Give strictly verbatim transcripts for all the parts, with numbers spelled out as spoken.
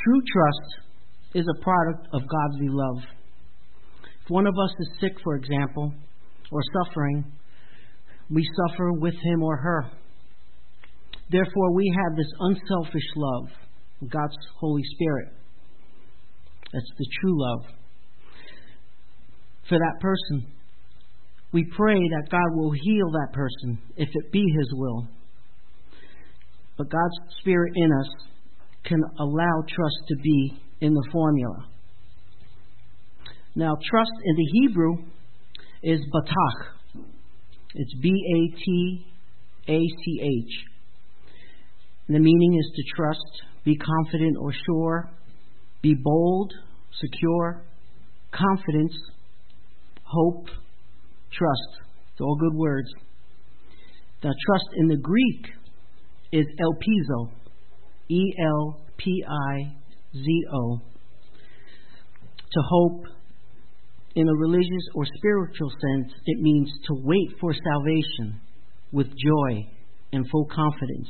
True trust is a product of godly love. If one of us is sick, for example, or suffering, we suffer with him or her. Therefore, we have this unselfish love, God's Holy Spirit. That's the true love for that person. We pray that God will heal that person if it be His will. But God's Spirit in us can allow trust to be in the formula. Now, trust in the Hebrew is batach. It's B A T A C H. And the meaning is to trust, be confident or sure, be bold, secure, confidence, hope, trust. It's all good words. Now, trust in the Greek is elpizo, E L P I Z O. To hope, in a religious or spiritual sense, it means to wait for salvation with joy and full confidence.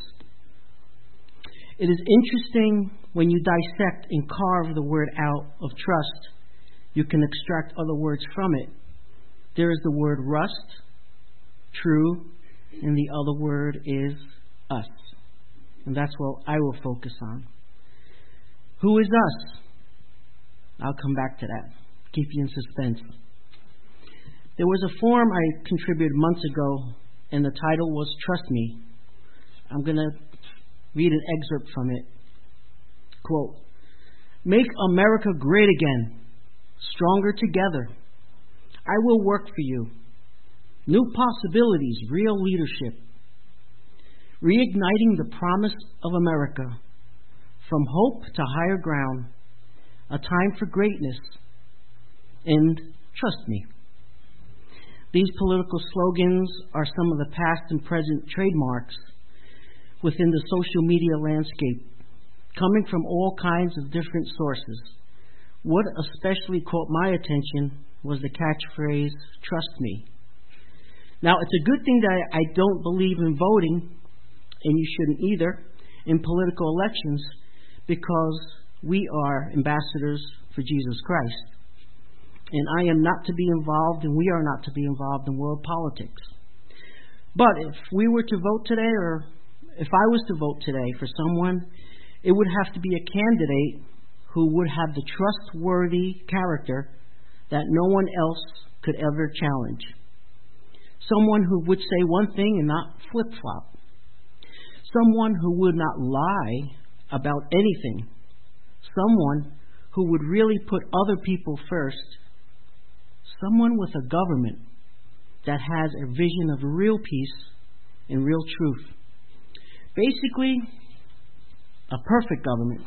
It is interesting when you dissect and carve the word out of trust, you can extract other words from it. There is the word rust, true, and the other word is us. And that's what I will focus on. Who is us? I'll come back to that. Keep you in suspense. There was a form I contributed months ago, and the title was Trust Me. I'm going to read an excerpt from it. Quote, "Make America great again, stronger together. I will work for you. New possibilities, real leadership. Reigniting the promise of America. From hope to higher ground. A time for greatness. And trust me." These political slogans are some of the past and present trademarks within the social media landscape, coming from all kinds of different sources. What especially caught my attention was the catchphrase, "Trust me." Now, it's a good thing that I don't believe in voting, and you shouldn't either, in political elections, because we are ambassadors for Jesus Christ. And I am not to be involved, and we are not to be involved in world politics. But if we were to vote today, or if I was to vote today for someone, it would have to be a candidate who would have the trustworthy character that no one else could ever challenge. Someone who would say one thing and not flip-flop. Someone who would not lie about anything. Someone who would really put other people first. Someone with a government that has a vision of real peace and real truth. Basically, a perfect government.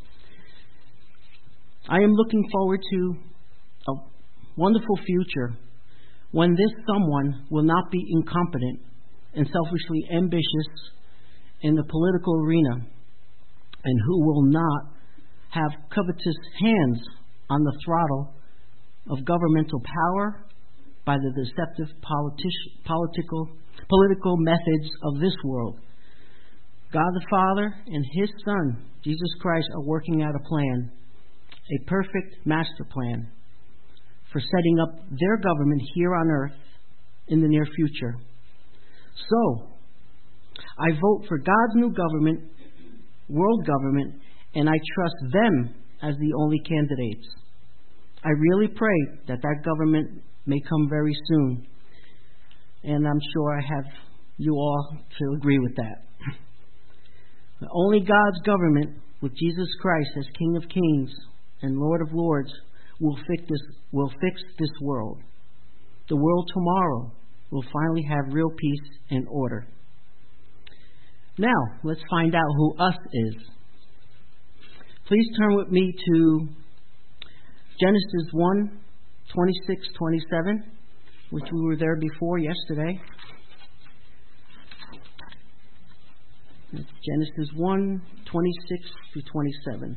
I am looking forward to a wonderful future when this someone will not be incompetent and selfishly ambitious in the political arena, and who will not have covetous hands on the throttle of governmental power by the deceptive politi- political, political methods of this world. God the Father and His Son, Jesus Christ, are working out a plan, a perfect master plan for setting up their government here on earth in the near future. So, I vote for God's new government, world government, and I trust them as the only candidates. I really pray that that government may come very soon. And I'm sure I have you all to agree with that. Only God's government, with Jesus Christ as King of Kings and Lord of Lords, will fix this, will fix this world. The world tomorrow will finally have real peace and order. Now, let's find out who us is. Please turn with me to Genesis one, twenty-six, twenty-seven, which we were there before yesterday. It's Genesis one, twenty-six through twenty-seven.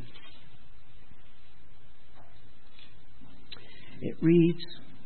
It reads,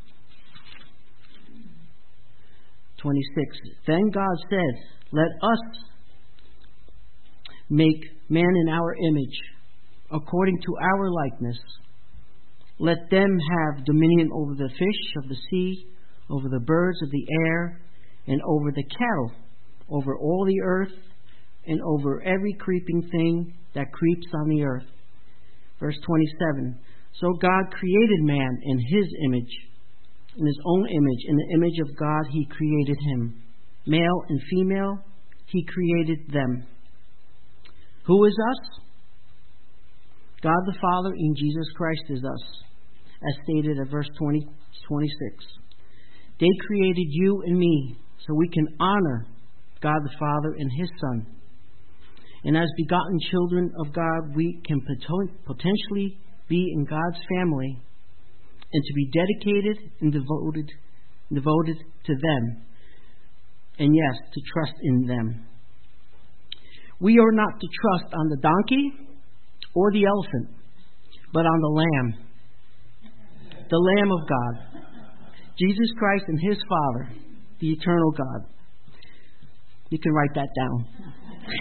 twenty-six, "Then God said, 'Let us make man in our image, according to our likeness. Let them have dominion over the fish of the sea, over the birds of the air, and over the cattle, over all the earth, and over every creeping thing that creeps on the earth. Verse twenty-seven. So God created man in His image. In His own image, in the image of God, He created him. Male and female, He created them. Who is us? God the Father in Jesus Christ is us, as stated at verse twenty, twenty-six. They created you and me so we can honor God the Father and His Son. And as begotten children of God, we can potentially be in God's family and to be dedicated and devoted, devoted to them. And yes, to trust in them. We are not to trust on the donkey or the elephant, but on the Lamb. The Lamb of God. Jesus Christ and His Father, the eternal God. You can write that down.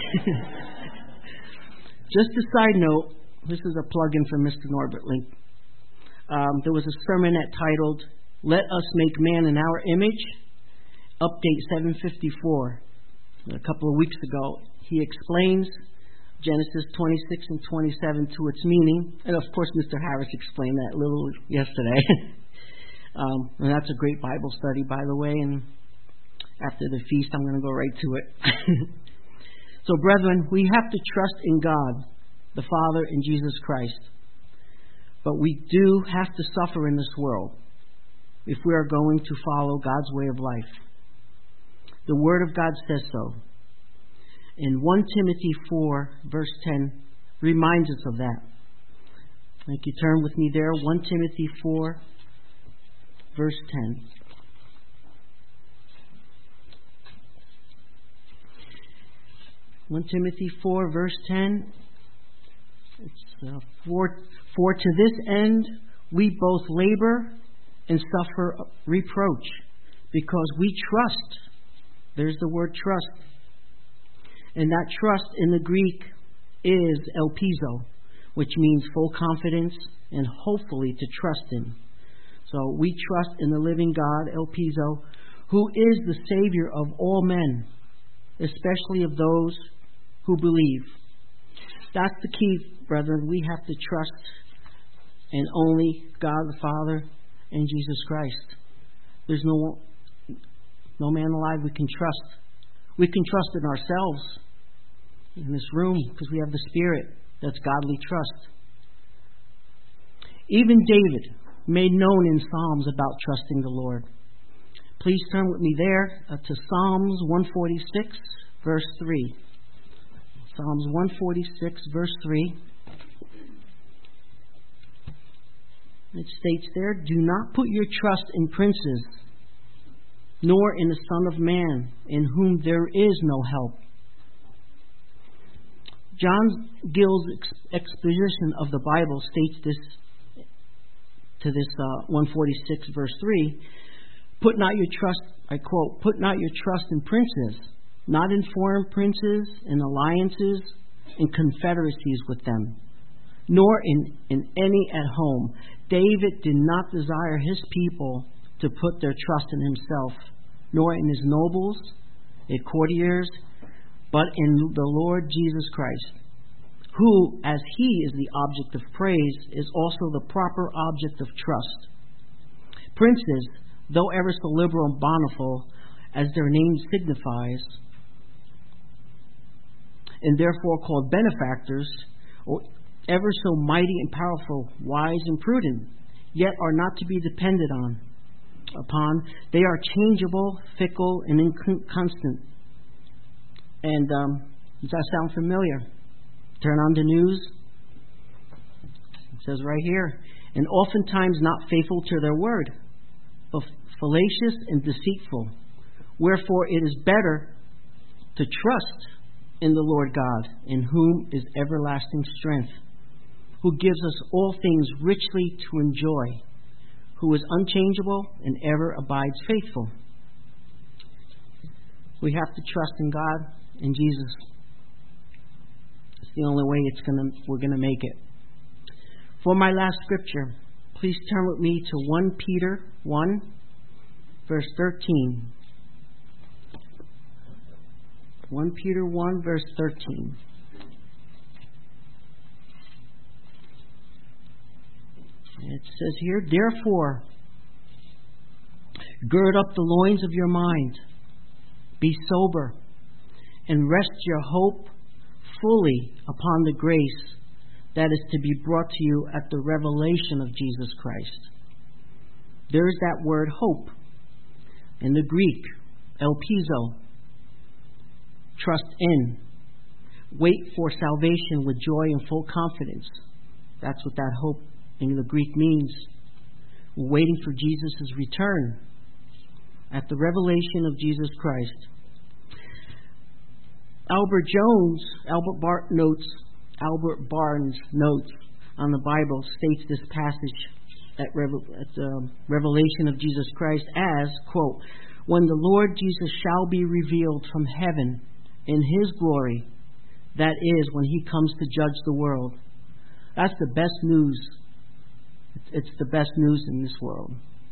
Just a side note, this is a plug-in for Mister Norbert Link. Um, there was a sermonette titled, Let Us Make Man in Our Image, Update seven fifty-four. A couple of weeks ago, he explains Genesis twenty-six and twenty-seven to its meaning. And of course, Mister Harris explained that a little yesterday. um, and that's a great Bible study, by the way. And after the feast, I'm going to go right to it. So, brethren, we have to trust in God, the Father, and Jesus Christ. But we do have to suffer in this world if we are going to follow God's way of life. The Word of God says so. And First Timothy four, verse ten, reminds us of that. Thank you. Turn with me there. First Timothy four, verse ten. First Timothy four, verse ten. It's uh, for, for to this end we both labor and suffer reproach, because we trust. There's the word trust. And that trust in the Greek is elpizo, which means full confidence and hopefully to trust Him. So we trust in the living God, elpizo, who is the Savior of all men, especially of those who believe. That's the key, brethren. We have to trust in only God the Father and Jesus Christ. There's no no man alive we can trust. We can trust in ourselves in this room because we have the Spirit that's godly trust. Even David made known in Psalms about trusting the Lord. Please turn with me there uh, to Psalms one forty-six, verse three. Psalms one forty-six, verse three. It states there, do not put your trust in princes, nor in the Son of Man, in whom there is no help. John Gill's exposition of the Bible states this to this uh, one forty-six, verse three. Put not your trust, I quote, put not your trust in princes, not in foreign princes and alliances and confederacies with them, nor in, in any at home. David did not desire his people to put their trust in himself, nor in his nobles, his courtiers, but in the Lord Jesus Christ, who, as He is the object of praise, is also the proper object of trust. Princes, though ever so liberal and bountiful, as their name signifies, and therefore called benefactors, or ever so mighty and powerful, wise and prudent, yet are not to be depended on upon. They are changeable, fickle, and inconstant. And um, does that sound familiar? Turn on the news. It says right here, and oftentimes not faithful to their word, but fallacious and deceitful. Wherefore it is better to trust in the Lord God, in whom is everlasting strength, who gives us all things richly to enjoy, who is unchangeable and ever abides faithful. We have to trust in God and Jesus. It's the only way it's gonna we're gonna make it. For my last scripture, please turn with me to First Peter one, verse thirteen. First Peter one, verse thirteen. It says here, therefore, gird up the loins of your mind, be sober, and rest your hope fully upon the grace that is to be brought to you at the revelation of Jesus Christ. There's that word hope. In the Greek, elpizo, trust in, wait for salvation with joy and full confidence. That's what that hope in the Greek means. We're waiting for Jesus' return at the revelation of Jesus Christ. Albert Jones, Albert Bar- notes, Albert Barnes notes on the Bible states this passage at, Revel- at the revelation of Jesus Christ as, quote, when the Lord Jesus shall be revealed from heaven in His glory, that is, when He comes to judge the world. That's the best news. It's the best news in this world.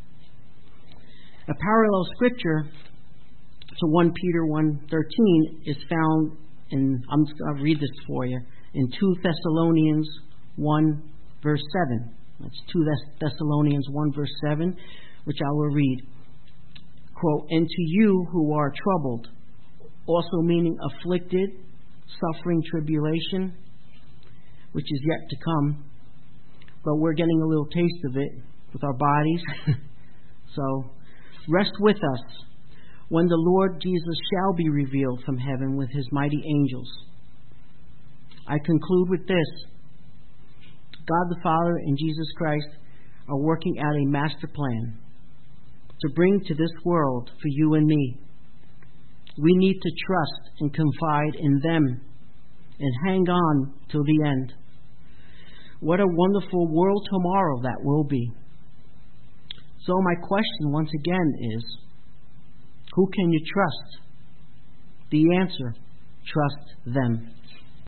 A parallel scripture to First Peter one thirteen is found in, I'm just going to read this for you, in Second Thessalonians one, verse seven. That's Second Thessalonians one, verse seven, which I will read. Quote, and to you who are troubled, also meaning afflicted, suffering tribulation, which is yet to come, but we're getting a little taste of it with our bodies. So, rest with us when the Lord Jesus shall be revealed from heaven with His mighty angels. I conclude with this. God the Father and Jesus Christ are working out a master plan to bring to this world for you and me. We need to trust and confide in them and hang on till the end. What a wonderful world tomorrow that will be. So my question once again is, who can you trust? The answer, trust them.